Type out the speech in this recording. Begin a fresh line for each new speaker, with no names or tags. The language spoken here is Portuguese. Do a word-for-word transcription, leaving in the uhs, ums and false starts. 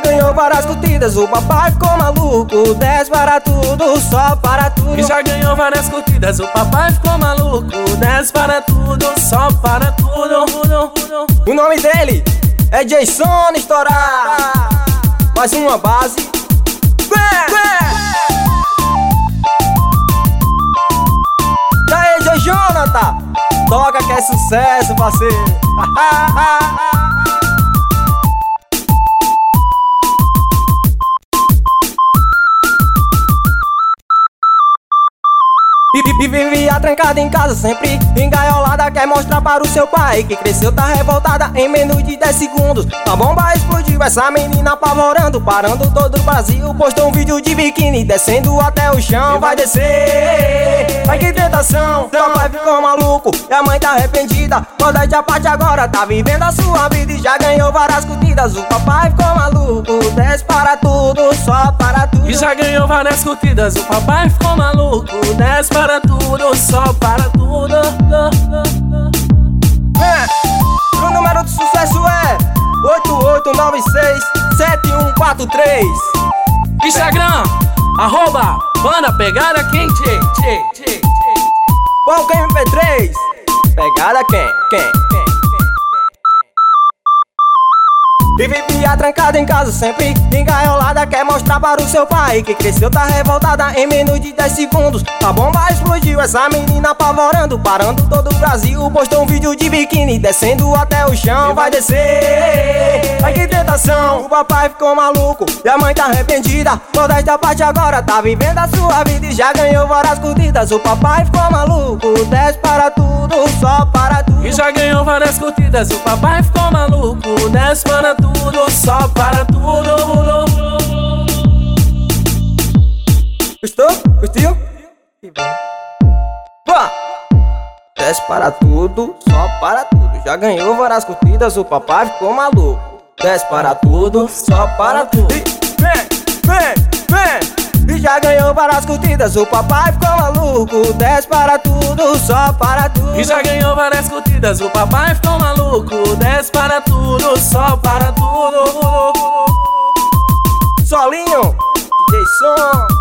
ganhou várias curtidas, o papai ficou maluco. Desce para tudo, só para tudo.
E já ganhou várias curtidas, o papai ficou maluco. Desce para tudo, só para tudo.
O nome dele é Jason Estourar. Mais uma base. E aí, J. Jonathan, toca que é sucesso, parceiro. E vivia trancada em casa, sempre engaiolada. Quer mostrar para o seu pai que cresceu, tá revoltada. Em menos de dez segundos a bomba explodiu. Essa menina apavorando, parando todo o Brasil. Postou um vídeo de biquíni descendo até o chão. Vai descer, ai que tentação. Papai ficou maluco e a mãe tá arrependida. Modéstia à parte agora, tá vivendo a sua vida e já ganhou várias curtidas. O papai ficou maluco, desce para tudo, só para tudo.
E já ganhou várias curtidas, o papai ficou maluco. Desce para tudo, só para tudo.
É, o número de sucesso é oito oito nove seis sete um quatro três.
Instagram, arroba Banda Pegada Quente. Tchê, tchê, tchê.
Pouco M P três. Pegada quem? Quem? Quem? E vivia trancada em casa, sempre engaiolada. Quer mostrar para o seu pai que cresceu, tá revoltada. Em menos de dez segundos a bomba explodiu. Essa menina apavorando, parando todo o Brasil. Postou um vídeo de biquíni descendo até o chão. Vai descer, ai que tentação. O papai ficou maluco e a mãe tá arrependida. Toda esta parte agora tá vivendo a sua vida e já ganhou várias curtidas. O papai ficou maluco, desce para tudo, só para tudo.
E já ganhou várias curtidas, o papai ficou maluco. Desce para tudo, só para tudo.
Gostou? Gostou? Que bom. Pá! Desce para tudo, só para tudo. Já ganhou várias curtidas, o papai ficou maluco. Desce para tudo, só para tudo. E vem, vem, vem. E já ganhou várias curtidas, o papai ficou maluco. Desce para tudo, só para tudo.
E já ganhou várias curtidas, o papai ficou maluco. Desce para tudo, só para tudo.
Solinho, Jason.